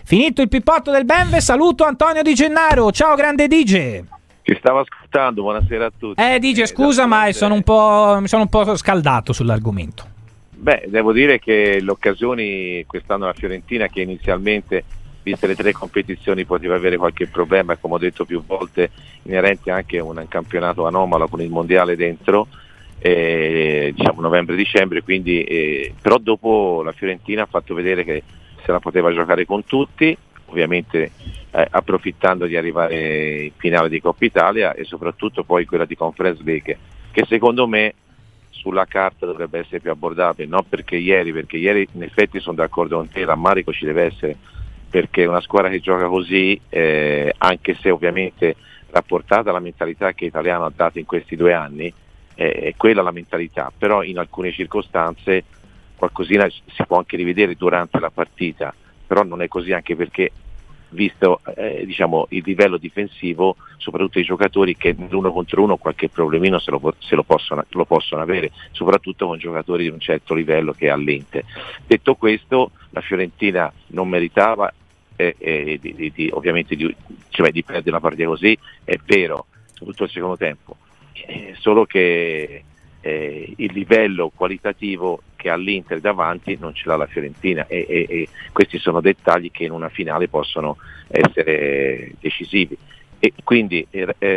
Finito il pippotto del Benve, saluto Antonio Di Gennaro. Ciao grande DJ. Ci stavo ascoltando, buonasera a tutti. DJ, scusa, ma mi sono un po' scaldato sull'argomento. Beh, devo dire che le occasioni quest'anno la Fiorentina, che inizialmente, viste le 3 competizioni, poteva avere qualche problema, come ho detto più volte, inerente anche a un campionato anomalo con il mondiale dentro, diciamo novembre-dicembre, quindi però dopo la Fiorentina ha fatto vedere che se la poteva giocare con tutti, ovviamente approfittando di arrivare in finale di Coppa Italia e soprattutto poi quella di Conference League, che secondo me sulla carta dovrebbe essere più abbordabile, non perché ieri in effetti sono d'accordo con te, rammarico ci deve essere, perché una squadra che gioca così, anche se ovviamente rapportata alla mentalità che Italiano ha dato in questi 2 anni, è quella la mentalità, però in alcune circostanze qualcosina si può anche rivedere durante la partita, però non è così, anche perché visto diciamo il livello difensivo, soprattutto i giocatori che l'uno contro uno qualche problemino se lo possono avere, soprattutto con giocatori di un certo livello che ha l'Inter. Detto questo, la Fiorentina non meritava ovviamente di perdere la partita così, è vero, soprattutto il secondo tempo, solo che il livello qualitativo che ha l'Inter davanti non ce l'ha la Fiorentina e questi sono dettagli che in una finale possono essere decisivi, e quindi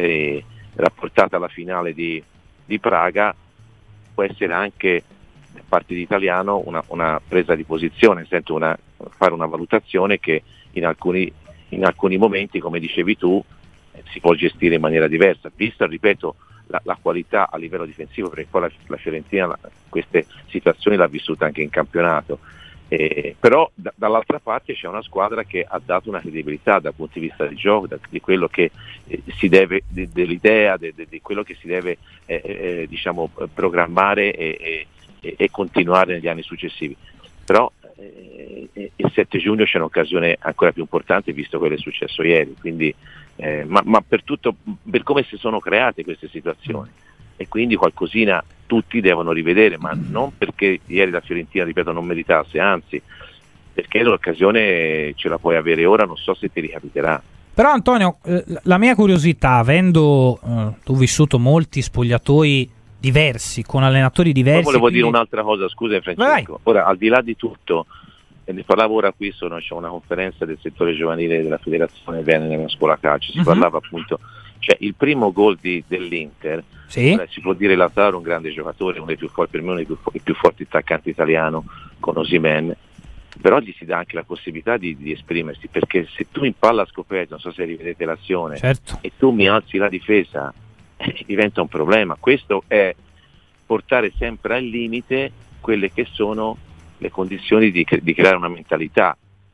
rapportata alla finale di Praga può essere anche da parte di Italiano una presa di posizione, nel senso fare una valutazione che in alcuni momenti, come dicevi tu, si può gestire in maniera diversa, vista, ripeto, la qualità a livello difensivo, perché poi la Fiorentina queste situazioni l'ha vissuta anche in campionato, però dall'altra parte c'è una squadra che ha dato una credibilità dal punto di vista del gioco, di quello che si deve, dell'idea, di quello che si deve diciamo programmare e continuare negli anni successivi. Però il 7 giugno c'è un'occasione ancora più importante, visto quello che è successo ieri, quindi ma per come si sono create queste situazioni, e quindi qualcosina tutti devono rivedere, ma non perché ieri la Fiorentina, ripeto, non meritasse, anzi perché l'occasione ce la puoi avere ora, non so se ti ricapiterà. Però Antonio, la mia curiosità, avendo tu vissuto molti spogliatoi diversi, con allenatori diversi. Poi volevo dire un'altra cosa, scusa Francesco. Ora, al di là di tutto, ne parlavo ora qui, c'è una conferenza del settore giovanile della federazione Venere nella scuola calcio, si parlava appunto, cioè il primo gol dell'Inter, sì? Si può dire Lautaro un grande giocatore, uno dei più forti, per me uno dei più forti attaccanti italiano con Osimhen, però gli si dà anche la possibilità di esprimersi, perché se tu in palla scoperta, non so se rivedete l'azione, certo, e tu mi alzi la difesa, diventa un problema. Questo è portare sempre al limite quelle che sono le condizioni di creare una mentalità,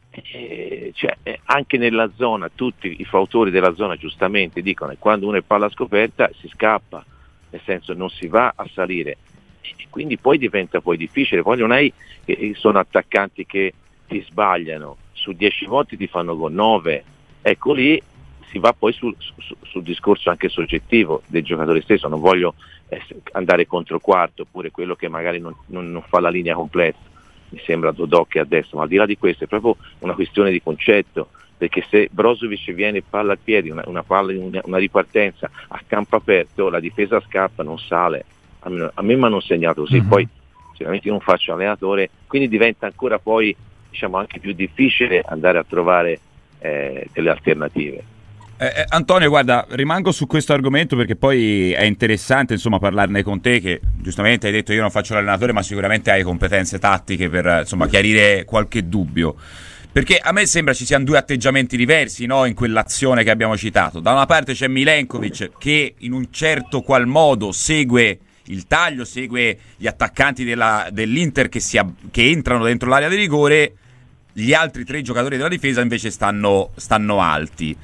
cioè, anche nella zona tutti i fautori della zona giustamente dicono che quando uno è palla scoperta si scappa, nel senso non si va a salire, e quindi poi diventa poi difficile. Poi non hai, sono attaccanti che ti sbagliano, su 10 volte ti fanno con 9, ecco lì si va poi sul discorso anche soggettivo del giocatore stesso. Non voglio andare contro quarto, oppure quello che magari non fa la linea completa, mi sembra Dodò che a destra, ma al di là di questo è proprio una questione di concetto, perché se Brozovic viene palla al piede, una ripartenza a campo aperto, la difesa scappa, non sale. A me mi hanno segnato così, poi sicuramente io non faccio allenatore, quindi diventa ancora poi diciamo anche più difficile andare a trovare delle alternative. Antonio, guarda, rimango su questo argomento perché poi è interessante insomma parlarne con te, che giustamente hai detto io non faccio l'allenatore, ma sicuramente hai competenze tattiche per insomma chiarire qualche dubbio, perché a me sembra ci siano 2 atteggiamenti diversi, no, in quell'azione che abbiamo citato. Da una parte c'è Milenkovic che in un certo qual modo segue il taglio, segue gli attaccanti dell'Inter che entrano dentro l'area di rigore, gli altri 3 giocatori della difesa invece stanno alti.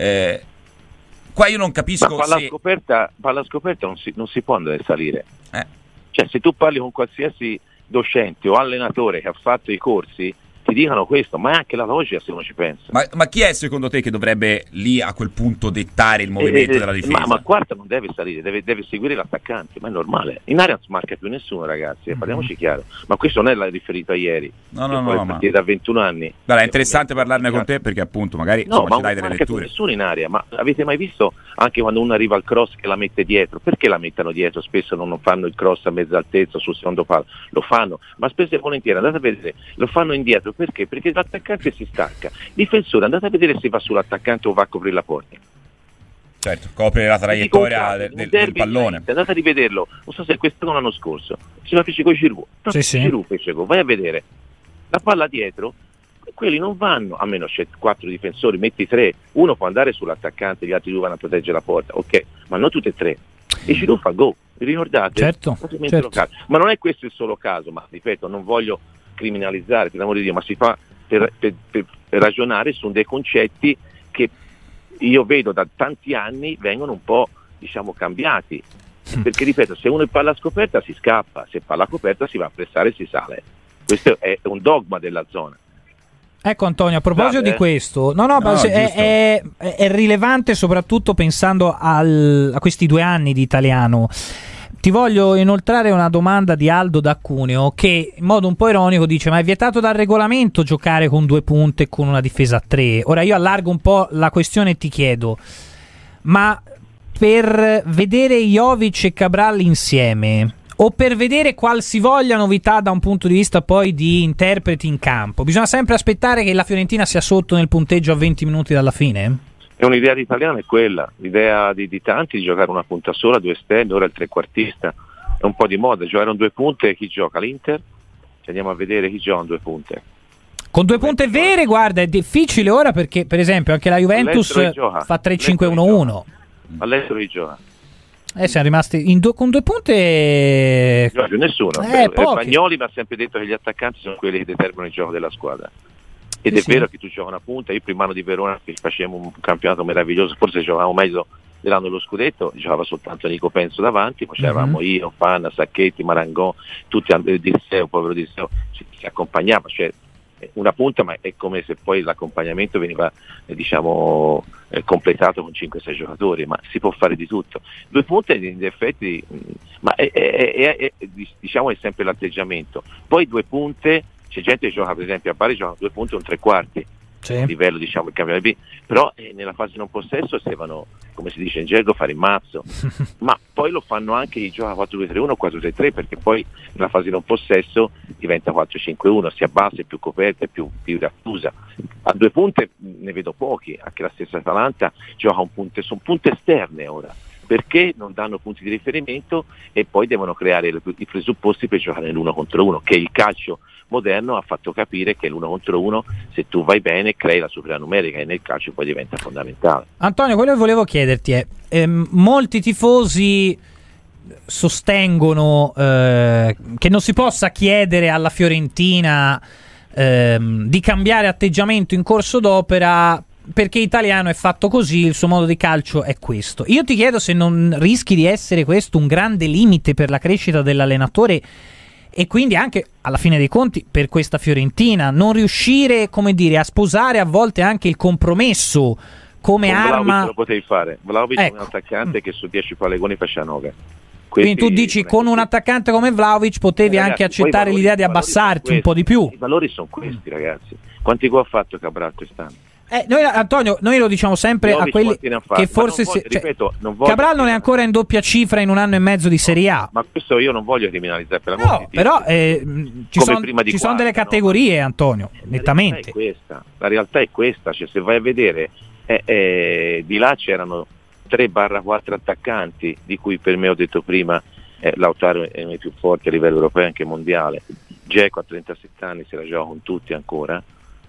Qua io non capisco. Ma palla scoperta non si può andare a salire. Cioè, se tu parli con qualsiasi docente o allenatore che ha fatto i corsi, ti dicano questo, ma è anche la logica se uno ci pensa. Ma chi è secondo te che dovrebbe lì a quel punto dettare il movimento della difesa? Ma quarta non deve salire, deve seguire l'attaccante, ma è normale. In area non marca più nessuno, ragazzi, parliamoci chiaro. Ma questo non è riferito a ieri. No, ma da 21 anni. Guarda, è interessante parlarne con te perché appunto magari no, ma ci dai delle letture. Nessuno in area, ma avete mai visto anche quando uno arriva al cross che la mette dietro? Perché la mettono dietro? Spesso non fanno il cross a mezza altezza sul secondo palo, lo fanno, ma spesso e volentieri andate a vedere, lo fanno indietro perché? Perché l'attaccante si stacca. Difensore, andate a vedere se va sull'attaccante o va a coprire la porta. Certo, copre la traiettoria del pallone. Andate a rivederlo, non so se questo l'anno scorso si fa fece con Giroud, Giroud fece gol, vai a vedere la palla dietro, quelli non vanno, a meno c'è 4 difensori, metti 3, uno può andare sull'attaccante, gli altri 2 vanno a proteggere la porta, ok, ma non tutte e 3. E Giroud fa gol, vi ricordate? Certo. Ma non è questo il solo caso, ma ripeto, non voglio criminalizzare, per l'amore di Dio, ma si fa per ragionare su dei concetti che io vedo da tanti anni vengono un po', diciamo, cambiati. Perché ripeto, se uno è palla scoperta si scappa, se palla coperta si va a pressare e si sale. Questo è un dogma della zona. Ecco Antonio, a proposito di questo, è rilevante soprattutto pensando a questi 2 anni di Italiano. Ti voglio inoltrare una domanda di Aldo da Cuneo che in modo un po' ironico dice: ma è vietato dal regolamento giocare con 2 punte e con una difesa a 3? Ora io allargo un po' la questione e ti chiedo, ma per vedere Jovic e Cabral insieme o per vedere qualsivoglia novità da un punto di vista poi di interpreti in campo, bisogna sempre aspettare che la Fiorentina sia sotto nel punteggio a 20 minuti dalla fine? È un'idea di Italiano, è quella, l'idea di tanti di giocare una punta sola, 2 esterni, ora il trequartista, è un po' di moda, giocare un 2 punte, chi gioca? L'Inter? Ci andiamo a vedere chi gioca un 2 punte. Con 2 punte vere, guarda, è difficile ora perché per esempio anche la Juventus fa 3-5-1-1. All'estero chi gioca? Siamo rimasti con 2 punte. Non più nessuno. Bagnoli mi ha sempre detto che gli attaccanti sono quelli che determinano il gioco della squadra. Ed è vero che tu giochi una punta. Io prima anno di Verona che facevamo un campionato meraviglioso, forse giocavamo meglio dell'anno dello scudetto, giocava soltanto Nico Penso davanti, poi c'eravamo io, Panna, Sacchetti, Marangon, tutti Disseo, povero Disseo, si accompagnava, cioè una punta, ma è come se poi l'accompagnamento veniva completato con 5-6 giocatori, ma si può fare di tutto. 2 punte in effetti, ma diciamo è sempre l'atteggiamento. Poi 2 punte, c'è gente che gioca per esempio a Bari, gioca 2 punte e un 3/4 a livello il campionato B, però nella fase non possesso devono, come si dice in gergo, fare il mazzo. Ma poi lo fanno anche chi gioca 4-2-3-1 o 4-3-3, perché poi nella fase non possesso diventa 4-5-1, si abbassa, è più coperta, è più raffusa. A 2 punte ne vedo pochi, anche la stessa Atalanta gioca sono punte esterne ora, perché non danno punti di riferimento e poi devono creare i presupposti per giocare nell'1 contro 1, che il calcio moderno ha fatto capire che l'1 contro 1, se tu vai bene, crei la superiorità numerica e nel calcio poi diventa fondamentale. Antonio, quello che volevo chiederti è molti tifosi sostengono che non si possa chiedere alla Fiorentina di cambiare atteggiamento in corso d'opera perché Italiano è fatto così, il suo modo di calcio è questo. Io ti chiedo se non rischi di essere questo un grande limite per la crescita dell'allenatore e quindi anche alla fine dei conti per questa Fiorentina, non riuscire, come dire, a sposare a volte anche il compromesso come con arma. Vlahovic lo potevi fare. Vlahovic è un attaccante che su 10 pallegoni faceva 9. Quindi tu dici con un attaccante come Vlahovic potevi anche accettare l'idea di abbassarti un po' di più. I valori sono questi, ragazzi. Quanti gol ha fatto Cabral quest'anno? Antonio, noi lo diciamo sempre a quelli che forse Cabral non è ancora in doppia cifra in 1 anno e mezzo di Serie A. Ma questo io non voglio criminalizzare per la però ci sono delle categorie, Antonio, nettamente. La realtà è questa, cioè se vai a vedere di là c'erano 3/4 attaccanti, di cui per me ho detto prima Lautaro è uno dei più forti a livello europeo e anche mondiale. Dzeko a 37 anni se la gioca con tutti ancora.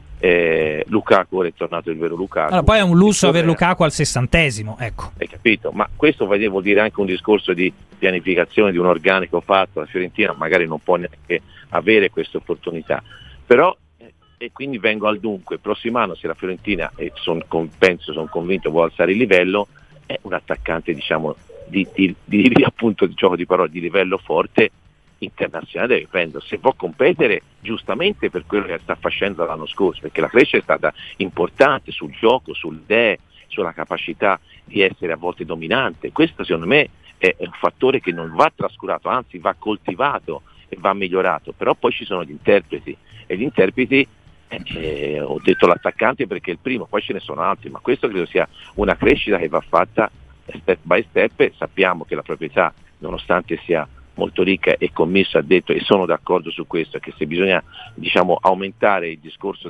Lukaku ora è tornato il vero Lukaku. Allora, poi è un lusso avere Lukaku al 60°, ecco. Hai capito? Ma questo vuol dire anche un discorso di pianificazione di un organico fatto. La Fiorentina magari non può neanche avere questa opportunità, però e quindi vengo al dunque. Il prossimo anno, se la Fiorentina, sono convinto, vuole alzare il livello, è un attaccante, diciamo, di appunto di gioco di parole di livello forte, internazionale deve prendere, se può competere giustamente per quello che sta facendo l'anno scorso, perché la crescita è stata importante sul gioco, sulle idee, sulla capacità di essere a volte dominante. Questo secondo me è un fattore che non va trascurato, anzi va coltivato e va migliorato. Però poi ci sono gli interpreti, e gli interpreti ho detto l'attaccante perché è il primo, poi ce ne sono altri, ma questo credo sia una crescita che va fatta step by step. Sappiamo che la proprietà, nonostante sia molto ricca, e Commisso ha detto, e sono d'accordo su questo, che se bisogna aumentare il discorso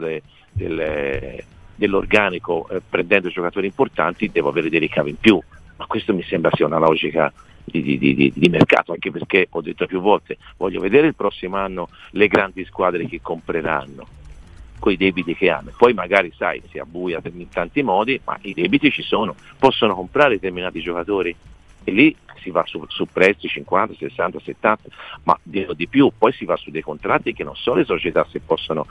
dell'organico prendendo giocatori importanti, devo avere dei ricavi in più, ma questo mi sembra sia una logica di mercato, anche perché ho detto più volte, voglio vedere il prossimo anno le grandi squadre che compreranno coi debiti che hanno, poi magari si abbuia in tanti modi, ma i debiti ci sono, possono comprare determinati giocatori e lì si va su prezzi 50, 60, 70, ma di più, poi si va su dei contratti che non so le società se possono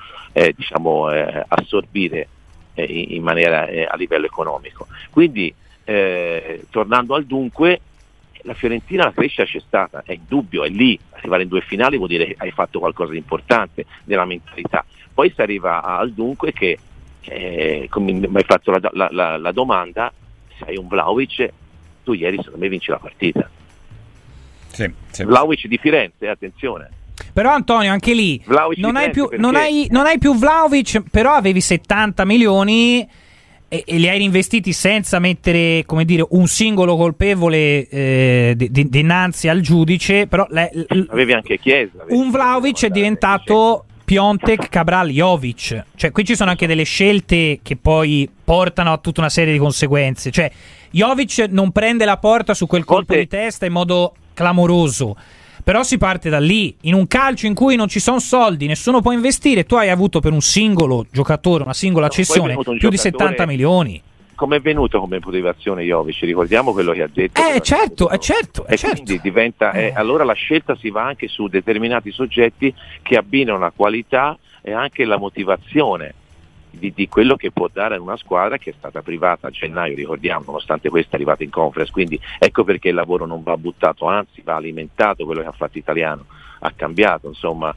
assorbire in maniera a livello economico. Quindi tornando al dunque, la Fiorentina, la crescita c'è stata, è indubbio, è lì, arrivare in 2 finali vuol dire che hai fatto qualcosa di importante nella mentalità. Poi si arriva al dunque che, come mi hai fatto la domanda, se hai un Vlahovic, tu ieri secondo me vinci la partita. Sì. Vlahovic di Firenze, attenzione. Però Antonio, anche lì non hai più Vlahovic, però avevi 70 milioni e li hai reinvestiti senza mettere, come dire, un singolo colpevole dinanzi al giudice. Però avevi anche Chiesa. Un Vlahovic è diventato Piontek, Cabral, Jovic. Cioè qui ci sono anche delle scelte che poi portano a tutta una serie di conseguenze. Cioè Jovic non prende la porta su quel colpo di testa in modo clamoroso, però si parte da lì. In un calcio in cui non ci sono soldi, nessuno può investire, tu hai avuto per un singolo giocatore, una singola cessione, più di 70 milioni. Come è venuto come motivazione Jovic? Ricordiamo quello che ha detto. Certo. Quindi diventa, allora la scelta si va anche su determinati soggetti che abbinano la qualità e anche la motivazione di quello che può dare a una squadra che è stata privata a gennaio, ricordiamo, nonostante questa è arrivata in conference. Quindi ecco perché il lavoro non va buttato, anzi va alimentato. Quello che ha fatto Italiano ha cambiato, insomma,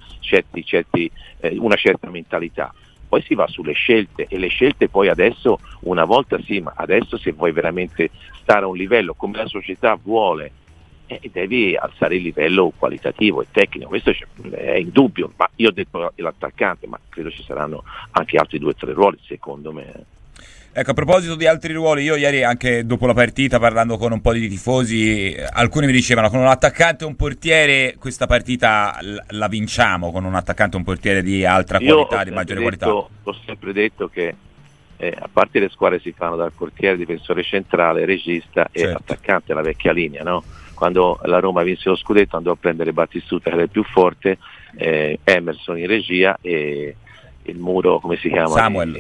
una certa mentalità. Poi si va sulle scelte, e le scelte poi adesso, una volta sì, ma adesso se vuoi veramente stare a un livello come la società vuole, devi alzare il livello qualitativo e tecnico, questo è indubbio. Ma io ho detto l'attaccante, ma credo ci saranno anche altri 2 o 3 ruoli, secondo me. Ecco, a proposito di altri ruoli, io ieri anche dopo la partita, parlando con un po' di tifosi, alcuni mi dicevano con un attaccante e un portiere questa partita la vinciamo, con un attaccante e un portiere di altra qualità, di maggiore qualità. Ho sempre detto che a parte le squadre si fanno dal portiere, difensore centrale, regista e attaccante, la vecchia linea, no? Quando la Roma vinse lo scudetto andò a prendere Battistuta, che era il più forte, Emerson in regia e il muro, come si chiama? Samuel.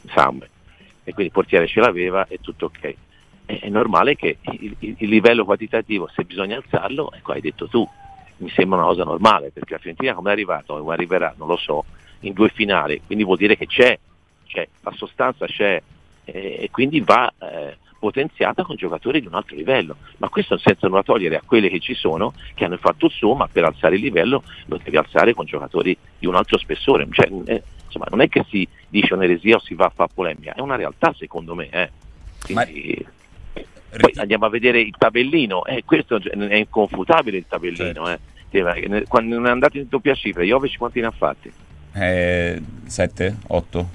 E quindi il portiere ce l'aveva e tutto ok. È normale che il livello quantitativo, se bisogna alzarlo, ecco, hai detto tu, mi sembra una cosa normale, perché la Fiorentina come è arrivata o come arriverà, non lo so, in 2 finali, quindi vuol dire che c'è, la sostanza c'è, e quindi va potenziata con giocatori di un altro livello, ma questo senza nulla togliere a quelle che ci sono, che hanno fatto il suo, ma per alzare il livello lo devi alzare con giocatori di un altro spessore. Insomma, non è che si dice un'eresia o si va a fare polemica, è una realtà secondo me. Quindi, poi andiamo a vedere il tabellino, questo è inconfutabile il tabellino. Quando non è andato in doppia cifra, Jovic quanti ne ha fatti? 7, 8.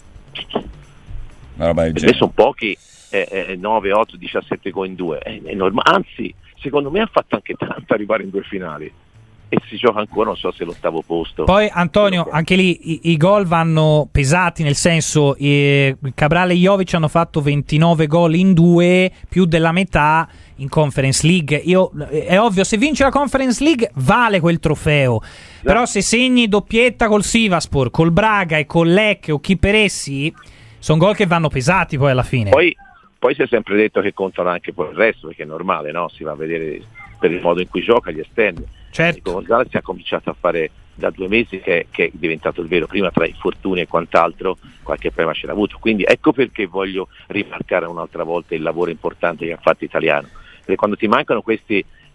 Una roba del genere. Sono pochi, 9, 8, 17 gol in 2, è normale. Anzi, secondo me ha fatto anche tanto arrivare in 2 finali. E si gioca ancora, non so se l'8° posto. Poi Antonio, anche lì i gol vanno pesati, nel senso Cabral e Jovic hanno fatto 29 gol in 2, più della metà in Conference League. È ovvio, se vince la Conference League vale quel trofeo, però se segni doppietta col Sivasspor, col Braga e col Lecce o chi per essi, sono gol che vanno pesati poi alla fine. Poi si è sempre detto che contano anche poi il resto, perché è normale, no? Si va a vedere per il modo in cui gioca gli esterni. Certo. Gonzalez si ha cominciato a fare da 2 mesi che è diventato il vero, prima tra infortuni e quant'altro qualche problema ce l'ha avuto, quindi ecco perché voglio rimarcare un'altra volta il lavoro importante che ha fatto Italiano, perché quando ti mancano questi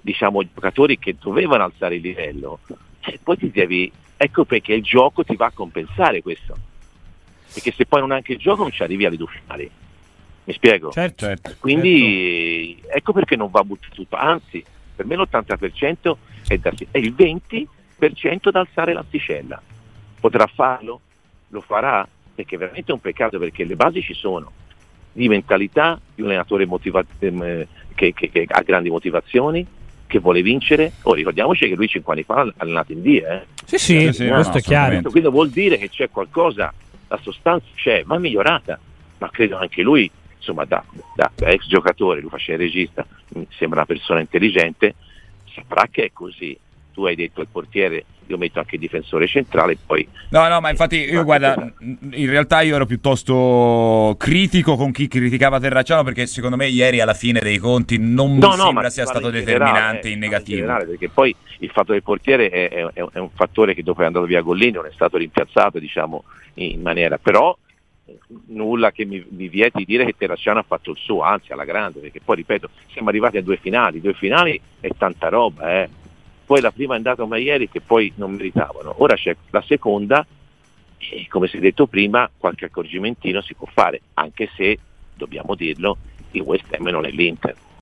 diciamo giocatori che dovevano alzare il livello, poi ecco perché il gioco ti va a compensare questo, perché se poi non hai anche il gioco non ci arrivi alle due finali, mi spiego? Certo. Quindi ecco perché non va buttato tutto, anzi per me l'80% è il 20% da alzare l'asticella. Potrà farlo? Lo farà? Perché è veramente un peccato, perché le basi ci sono, di mentalità, di un allenatore che ha grandi motivazioni, che vuole vincere. Ricordiamoci che lui 5 anni fa ha allenato in D. Sì, questo è chiaro. Quindi vuol dire che c'è qualcosa, la sostanza c'è, va migliorata, ma credo anche lui, insomma, da ex giocatore, lui faceva il regista, mi sembra una persona intelligente, saprà che è così. Tu hai detto il portiere, io metto anche il difensore centrale, poi... No, ma infatti io guarda, in realtà io ero piuttosto critico con chi criticava Terracciano, perché secondo me ieri alla fine dei conti non mi sembra sia stato determinante in negativo. Perché poi il fatto del portiere è un fattore che dopo è andato via Gollini, non è stato rimpiazzato, diciamo, in maniera... Però nulla che mi vieti di dire che Terracciano ha fatto il suo, anzi alla grande, perché poi ripeto, siamo arrivati a due finali è tanta roba, Poi la prima è andata come ieri, che poi non meritavano. Ora c'è la seconda e, come si è detto prima, qualche accorgimentino si può fare, anche se, dobbiamo dirlo, il West Ham non è l'Inter.